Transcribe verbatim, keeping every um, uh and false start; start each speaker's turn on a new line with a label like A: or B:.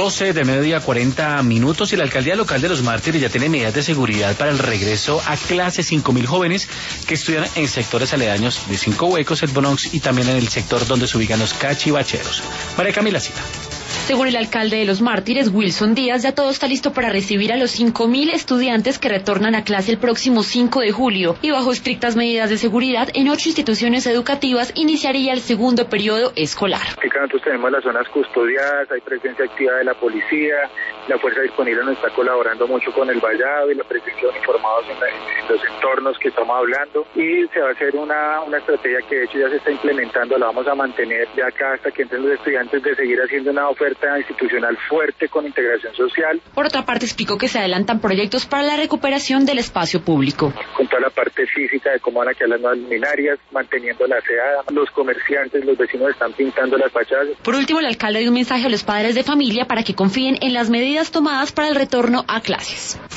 A: doce de mediodía, cuarenta minutos, y la alcaldía local de Los Mártires ya tiene medidas de seguridad para el regreso a clase. Cinco mil jóvenes que estudian en sectores aledaños de Cinco Huecos, el Bronx y también en el sector donde se ubican los cachivacheros. María Camila Cita.
B: Según el alcalde de Los Mártires, Wilson Díaz, ya todo está listo para recibir a los cinco mil estudiantes que retornan a clase el próximo cinco de julio, y bajo estrictas medidas de seguridad en ocho instituciones educativas iniciaría el segundo periodo escolar.
C: Nosotros tenemos las zonas custodiadas, hay presencia activa de la policía, la fuerza disponible nos está colaborando mucho con el vallado y la presencia de uniformados en, la, en los entornos que estamos hablando, y se va a hacer una, una estrategia que de hecho ya se está implementando, la vamos a mantener de acá hasta que entren los estudiantes, de seguir haciendo una oferta institucional fuerte con integración social.
B: Por otra parte, explicó que se adelantan proyectos para la recuperación del espacio público.
C: Con toda la parte física de cómo van a quedar las nuevas luminarias, manteniendo la aseada, los comerciantes, los vecinos están pintando las fachadas.
B: Por último, el alcalde dio un mensaje a los padres de familia para que confíen en las medidas tomadas para el retorno a clases.